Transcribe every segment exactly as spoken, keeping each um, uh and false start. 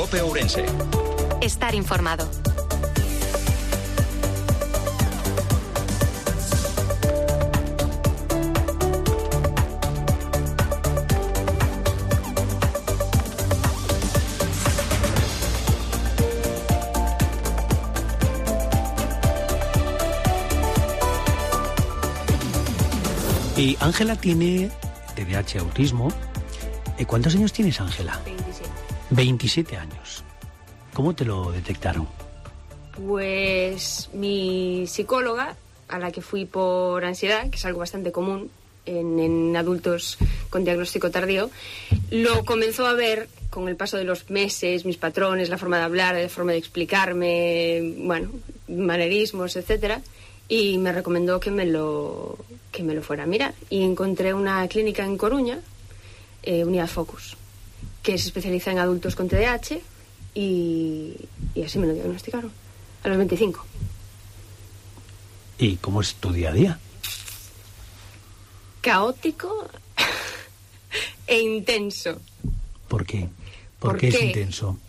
COPE Ourense. Estar informado. Y Ángela tiene T D A H, autismo. ¿Cuántos años tienes, Ángela? veintisiete. veintisiete años. ¿Cómo te lo detectaron? Pues mi psicóloga, a la que fui por ansiedad, que es algo bastante común en, en adultos con diagnóstico tardío, lo comenzó a ver con el paso de los meses, mis patrones, la forma de hablar, la forma de explicarme, bueno, manerismos, etcétera, y me recomendó que me lo que me lo fuera a mirar. Y encontré una clínica en Coruña, eh, Unidad Focus, que se especializa en adultos con T D A H, y, y así me lo diagnosticaron, a los veinticinco. ¿Y cómo es tu día a día? Caótico e intenso. ¿Por qué? ¿Por, ¿Por qué, qué? es intenso?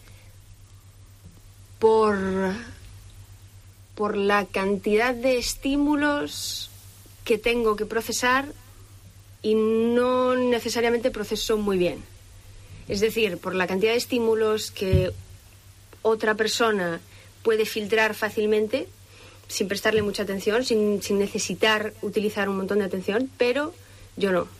Por, por la cantidad de estímulos que tengo que procesar y no necesariamente proceso muy bien. Es decir, por la cantidad de estímulos que otra persona puede filtrar fácilmente sin prestarle mucha atención, sin, sin necesitar utilizar un montón de atención, pero yo no.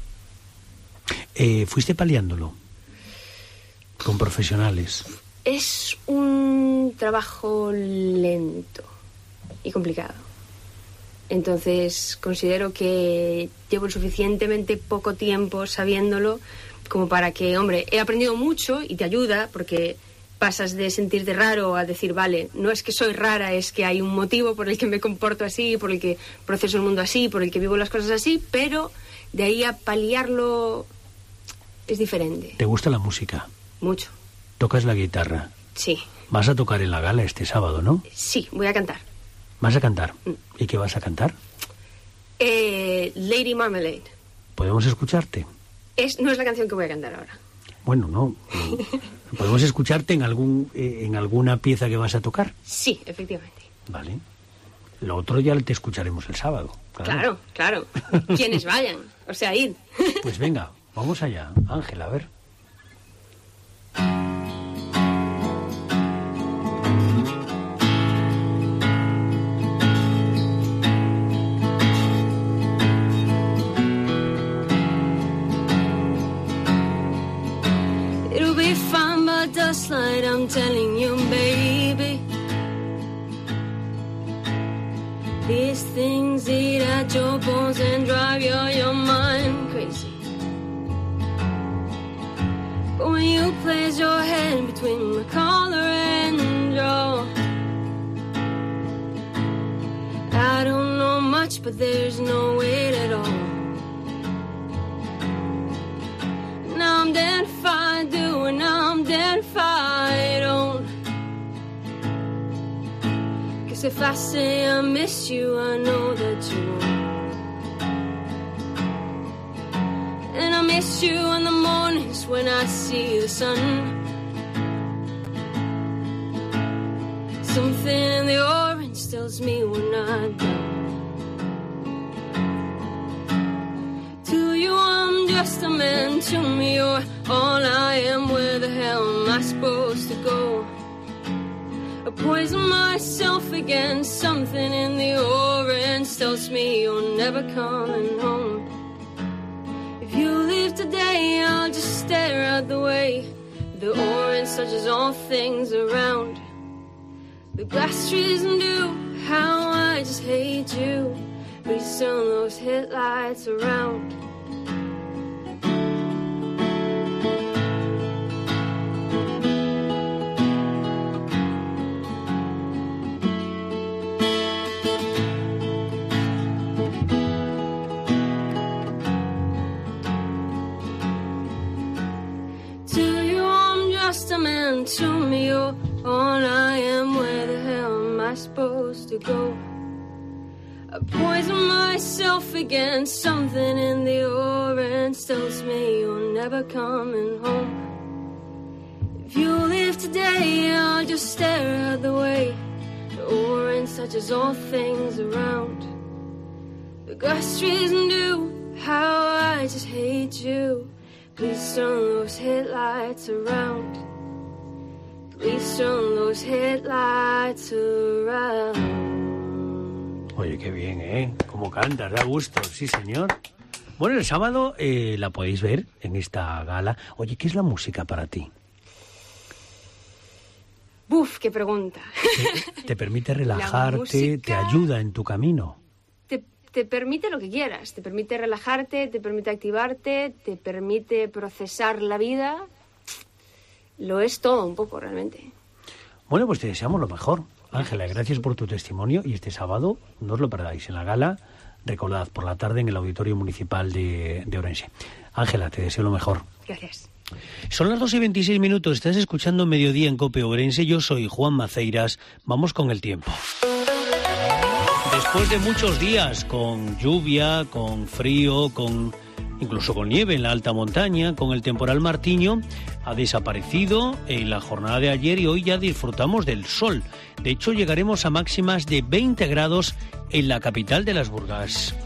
Eh, ¿Fuiste paliándolo con profesionales? Es un trabajo lento y complicado. Entonces considero que llevo suficientemente poco tiempo sabiéndolo como para que, hombre, he aprendido mucho y te ayuda, porque pasas de sentirte raro a decir, vale, no es que soy rara, es que hay un motivo por el que me comporto así, por el que proceso el mundo así, por el que vivo las cosas así, pero de ahí a paliarlo es diferente. ¿Te gusta la música? Mucho. ¿Tocas la guitarra? Sí. Vas a tocar en la gala este sábado, ¿no? Sí, voy a cantar. ¿Vas a cantar? Mm. ¿Y qué vas a cantar? Eh, Lady Marmalade. ¿Podemos escucharte? Es, no es la canción que voy a cantar ahora. Bueno, no. eh, ¿Podemos escucharte en algún eh, en alguna pieza que vas a tocar? Sí, efectivamente. Vale. Lo otro ya te escucharemos el sábado. Claro, claro. Quienes vayan. O sea, id. Pues venga, vamos allá. Ángela, a ver. It'll be fine by dustlight, I'm telling you, baby. These things eat at your bones and drive your, your mind crazy. But when you place your head between my collar and jaw, I don't know much, but there's no weight at all. Now I'm dead if I do, and now I'm dead if I don't. Cause if I say I miss you, I know that you won't. And I miss you in the mornings when I see the sun. Something in the orange tells me we're not done. To you I'm just a man, to me you're all I am. Where the hell am I supposed to go? I poison myself again. Something in the orange tells me you're never coming home. If you leave today, I'll just stare at the way the orange touches all things around. The glass trees and dew, how I just hate you. Please turn those headlights around. To me, you're all I am. Where the hell am I supposed to go? I poison myself again. Something in the orange tells me you're never coming home. If you leave today, I'll just stare out the way. The orange touches all things around. The grass trees knew how I just hate you. Please turn those headlights around. Please turn those headlights around. Oye, qué bien, ¿eh? Cómo cantas, da gusto, sí, señor. Bueno, el sábado eh, la podéis ver en esta gala. Oye, ¿qué es la música para ti? Buf, qué pregunta. ¿Te, te permite relajarte? música... ¿Te ayuda en tu camino? Te, te permite lo que quieras. Te permite relajarte, te permite activarte, te permite procesar la vida. Lo es todo un poco, realmente. Bueno, pues te deseamos lo mejor. Ángela, gracias por tu testimonio. Y este sábado, no os lo perdáis, en la gala, recordad, por la tarde en el Auditorio Municipal de, de Ourense. Ángela, te deseo lo mejor. Gracias. Son las dos y veintiséis minutos, estás escuchando Mediodía en COPE Ourense, yo soy Juan Maceiras, vamos con el tiempo. Después de muchos días con lluvia, con frío, con incluso con nieve en la alta montaña, con el temporal Martiño, ha desaparecido en la jornada de ayer y hoy ya disfrutamos del sol. De hecho, llegaremos a máximas de veinte grados en la capital de las Burgas.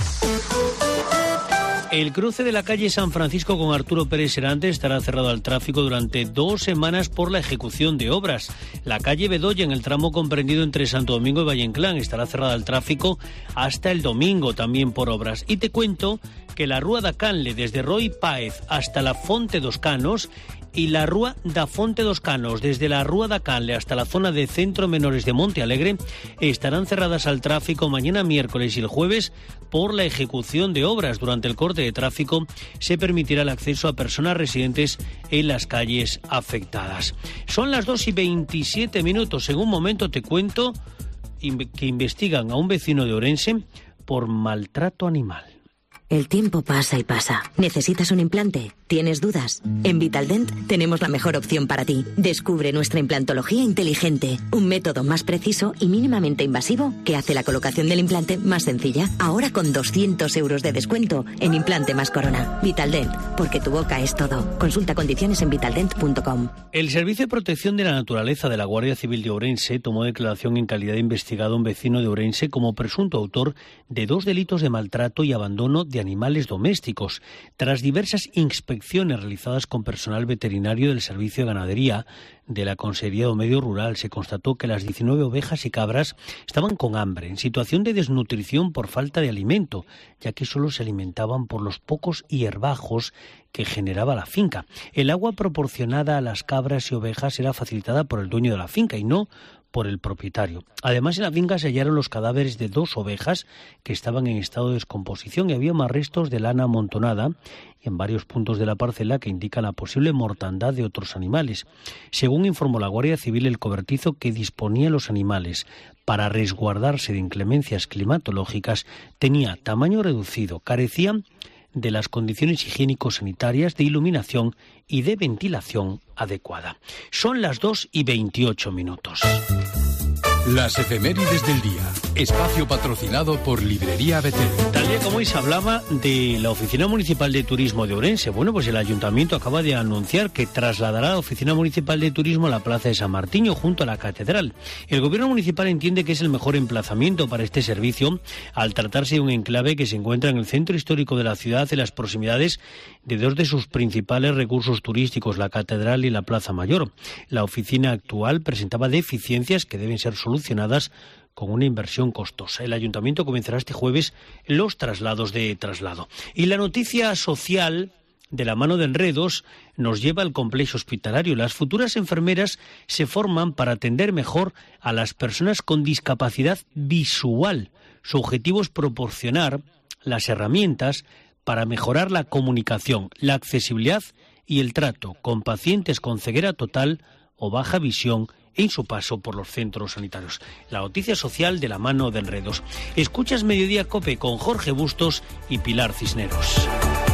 El cruce de la calle San Francisco con Arturo Pérez Serante estará cerrado al tráfico durante dos semanas por la ejecución de obras. La calle Bedoya, en el tramo comprendido entre Santo Domingo y Valle Inclán, estará cerrada al tráfico hasta el domingo, también por obras. Y te cuento que la Rúa da Canle, desde Roy Páez hasta la Fonte dos Canos, y la Rúa da Fonte dos Canos, desde la Rúa da Canle hasta la zona de Centro Menores de Monte Alegre, estarán cerradas al tráfico mañana miércoles y el jueves por la ejecución de obras. Durante el corte de tráfico se permitirá el acceso a personas residentes en las calles afectadas. Son las dos y veintisiete minutos. En un momento te cuento que investigan a un vecino de Ourense por maltrato animal. El tiempo pasa y pasa. ¿Necesitas un implante? ¿Tienes dudas? En Vitaldent tenemos la mejor opción para ti. Descubre nuestra implantología inteligente, un método más preciso y mínimamente invasivo que hace la colocación del implante más sencilla. Ahora con doscientos euros de descuento en implante más corona. Vitaldent, porque tu boca es todo. Consulta condiciones en vitaldent punto com. El Servicio de Protección de la Naturaleza de la Guardia Civil de Ourense tomó declaración en calidad de investigado a un vecino de Ourense como presunto autor de dos delitos de maltrato y abandono de animales domésticos. Tras diversas inspecciones realizadas con personal veterinario del Servicio de Ganadería de la Consejería de Medio Rural, se constató que las diecinueve ovejas y cabras estaban con hambre, en situación de desnutrición por falta de alimento, ya que solo se alimentaban por los pocos hierbajos que generaba la finca. El agua proporcionada a las cabras y ovejas era facilitada por el dueño de la finca y no por el propietario. Además, en la finca se hallaron los cadáveres de dos ovejas que estaban en estado de descomposición y había más restos de lana amontonada en varios puntos de la parcela que indican la posible mortandad de otros animales. Según informó la Guardia Civil, el cobertizo que disponía los animales para resguardarse de inclemencias climatológicas tenía tamaño reducido, carecía de las condiciones higiénico-sanitarias, de iluminación y de ventilación adecuada. Son las dos y veintiocho minutos. Las efemérides del día. Espacio patrocinado por Librería Betel. Tal día como hoy se hablaba de la Oficina Municipal de Turismo de Ourense. Bueno, pues el Ayuntamiento acaba de anunciar que trasladará la Oficina Municipal de Turismo a la Plaza de San Martiño, junto a la Catedral. El Gobierno Municipal entiende que es el mejor emplazamiento para este servicio, al tratarse de un enclave que se encuentra en el centro histórico de la ciudad, en las proximidades de dos de sus principales recursos turísticos, la Catedral y la Plaza Mayor. La oficina actual presentaba deficiencias que deben ser solucionadas con una inversión costosa. El Ayuntamiento comenzará este jueves los traslados de traslado. Y la noticia social, de la mano de Enredos, nos lleva al complejo hospitalario. Las futuras enfermeras se forman para atender mejor a las personas con discapacidad visual. Su objetivo es proporcionar las herramientas para mejorar la comunicación, la accesibilidad y el trato con pacientes con ceguera total o baja visión en su paso por los centros sanitarios. La noticia social de la mano de Enredos. Escuchas Mediodía COPE con Jorge Bustos y Pilar Cisneros.